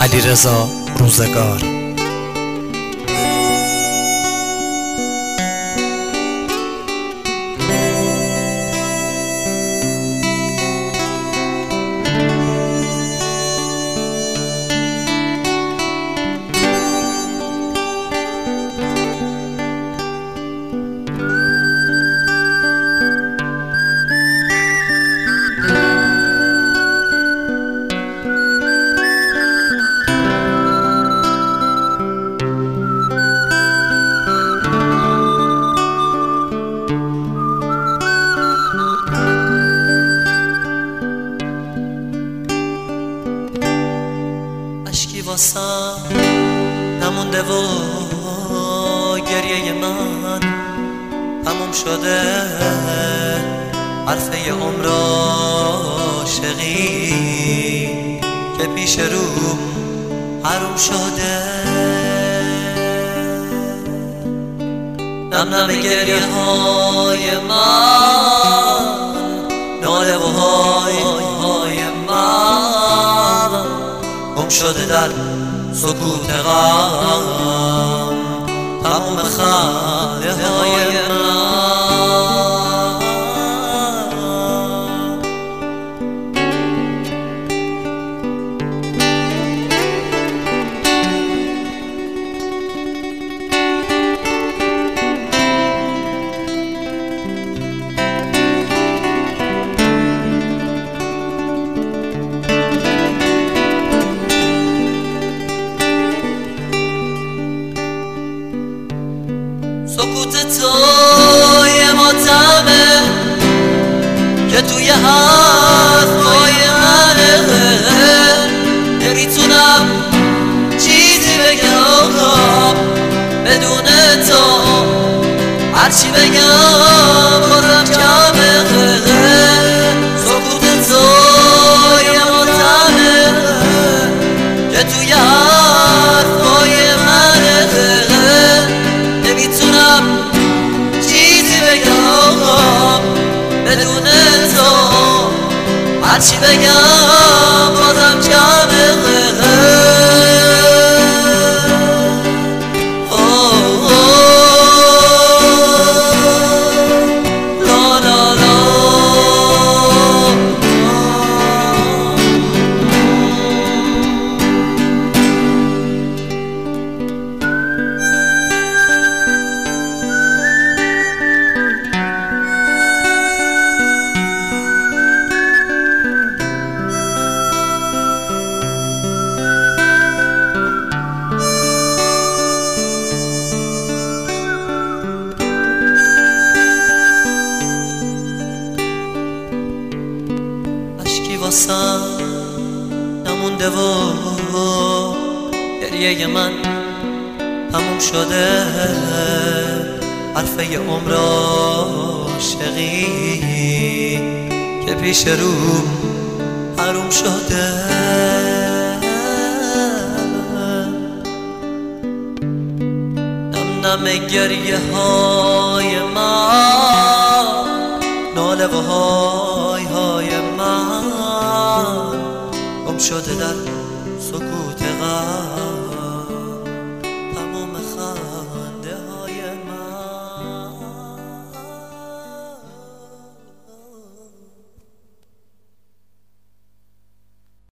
علیرضا روزگار. اشکی واسم نمونده و گریه من تموم شده، حرفه عمر عاشقی که پیش رو حروم شده. نم نم گریه های من، ناله و های من گم شده در سکوت غم، تموم خنده های من. سکوت تو یه ماتمه که توی حرفای منه، نمیتونم چیزی بگم بدون تو، هرچی بگم بازم کمه. سکوت تو یه ماتمه که توی حرفای منه، نمیتونم چیزی بگم بدون تو، هرچی بگم بازم کمه. واسم نمونده و گریه من تموم شده، حرفه عمر عاشقی که پیش رو حروم شده. نم نم گریه های من، ناله و های من گم شده در سکوت غم.